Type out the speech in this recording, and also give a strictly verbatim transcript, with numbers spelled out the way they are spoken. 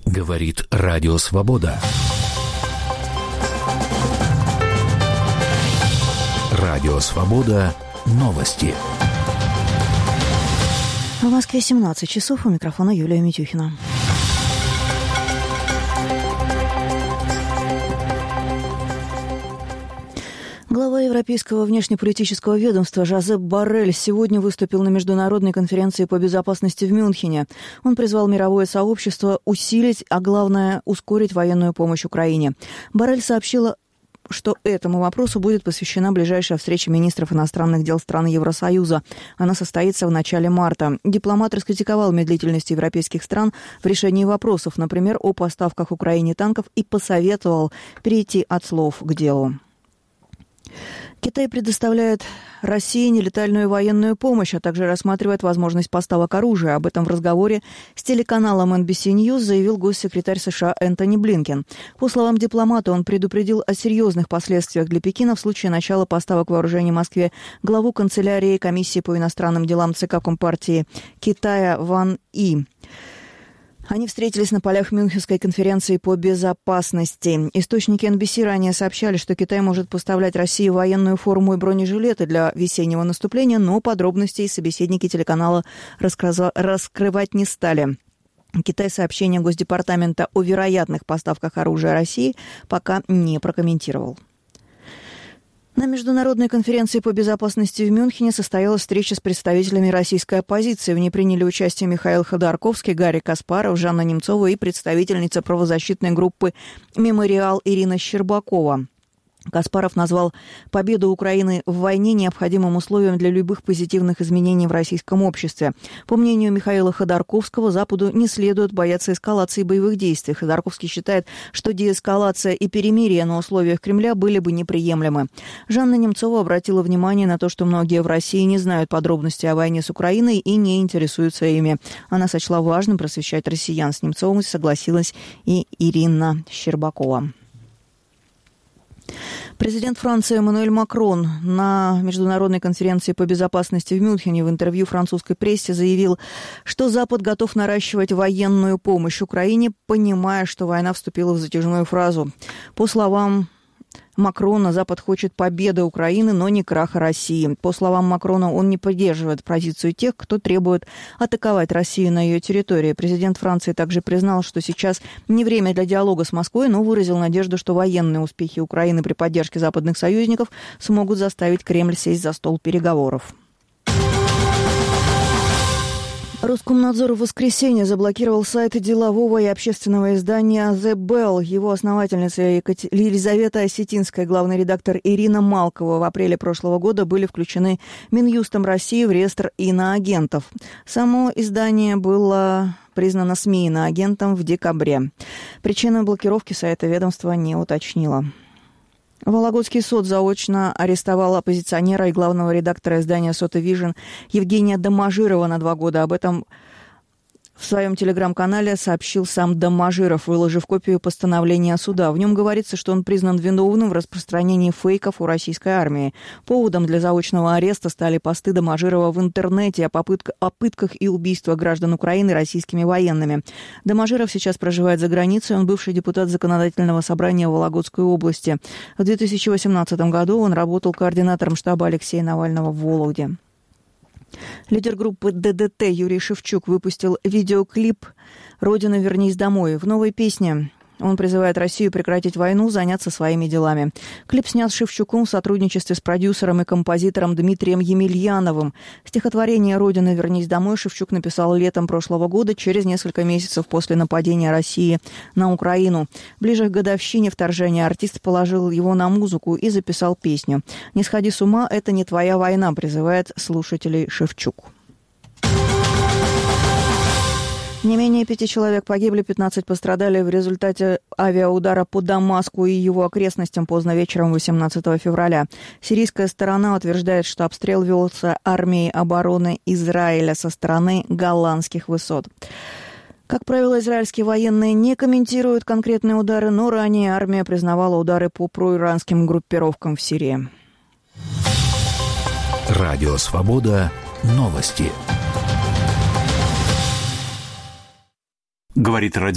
Говорит Радио Свобода. Радио Свобода. Новости. В Москве семнадцать часов. У микрофона Юлия Митюхина. Глава Европейского внешнеполитического ведомства Жозеп Боррель сегодня выступил на международной конференции по безопасности в Мюнхене. Он призвал мировое сообщество усилить, а главное, ускорить военную помощь Украине. Боррель сообщила, что этому вопросу будет посвящена ближайшая встреча министров иностранных дел стран Евросоюза. Она состоится в начале марта. Дипломат раскритиковал медлительность европейских стран в решении вопросов, например, о поставках Украине танков, и посоветовал перейти от слов к делу. Китай предоставляет России нелетальную военную помощь, а также рассматривает возможность поставок оружия. Об этом в разговоре с телеканалом эн би си News заявил госсекретарь США Энтони Блинкен. По словам дипломата, он предупредил о серьезных последствиях для Пекина в случае начала поставок вооружений Москве главу канцелярии Комиссии по иностранным делам ЦК Компартии Китая Ван И. Они встретились на полях Мюнхенской конференции по безопасности. Источники эн би си ранее сообщали, что Китай может поставлять России военную форму и бронежилеты для весеннего наступления, но подробностей собеседники телеканала раскрыва- раскрывать не стали. Китай сообщение Госдепартамента о вероятных поставках оружия России пока не прокомментировал. На международной конференции по безопасности в Мюнхене состоялась встреча с представителями российской оппозиции. В ней приняли участие Михаил Ходорковский, Гарри Каспаров, Жанна Немцова и представительница правозащитной группы «Мемориал» Ирина Щербакова. Каспаров назвал победу Украины в войне необходимым условием для любых позитивных изменений в российском обществе. По мнению Михаила Ходорковского, Западу не следует бояться эскалации боевых действий. Ходорковский считает, что деэскалация и перемирие на условиях Кремля были бы неприемлемы. Жанна Немцова обратила внимание на то, что многие в России не знают подробностей о войне с Украиной и не интересуются ими. Она сочла важным просвещать россиян. С Немцовой согласилась и Ирина Щербакова. Президент Франции Эммануэль Макрон на международной конференции по безопасности в Мюнхене в интервью французской прессе заявил, что Запад готов наращивать военную помощь Украине, понимая, что война вступила в затяжную фазу. По словам Макрона, Запад хочет победы Украины, но не краха России. По словам Макрона, он не поддерживает позицию тех, кто требует атаковать Россию на ее территории. Президент Франции также признал, что сейчас не время для диалога с Москвой, но выразил надежду, что военные успехи Украины при поддержке западных союзников смогут заставить Кремль сесть за стол переговоров. Роскомнадзор в воскресенье заблокировал сайт делового и общественного издания «The Bell». Его основательница Елизавета Осетинская, главный редактор Ирина Малкова в апреле прошлого года были включены Минюстом России в реестр иноагентов. Само издание было признано СМИ иноагентом в декабре. Причину блокировки сайта ведомство не уточнило. Вологодский суд заочно арестовал оппозиционера и главного редактора издания «Сота Вижн» Евгения Доможирова на два года. Об этом в своем телеграм-канале сообщил сам Доможиров, выложив копию постановления суда. В нем говорится, что он признан виновным в распространении фейков у российской армии. Поводом для заочного ареста стали посты Доможирова в интернете о, попытка, о пытках и убийствах граждан Украины российскими военными. Доможиров сейчас проживает за границей. Он бывший депутат Законодательного собрания Вологодской области. В две тысячи восемнадцатом году он работал координатором штаба Алексея Навального в Вологде. Лидер группы дэ дэ тэ Юрий Шевчук выпустил видеоклип «Родина, вернись домой». В новой песне он призывает Россию прекратить войну, заняться своими делами. Клип снят Шевчуком в сотрудничестве с продюсером и композитором Дмитрием Емельяновым. Стихотворение «Родина, вернись домой» Шевчук написал летом прошлого года, через несколько месяцев после нападения России на Украину. Ближе к годовщине вторжения артист положил его на музыку и записал песню. «Не сходи с ума, это не твоя война», призывает слушателей Шевчук. Не менее пяти человек погибли, пятнадцать пострадали в результате авиаудара по Дамаску и его окрестностям поздно вечером восемнадцатого февраля. Сирийская сторона утверждает, что обстрел велся армией обороны Израиля со стороны голландских высот. Как правило, израильские военные не комментируют конкретные удары, но ранее армия признавала удары по проиранским группировкам в Сирии. Радио Свобода. Новости. Говорит радио.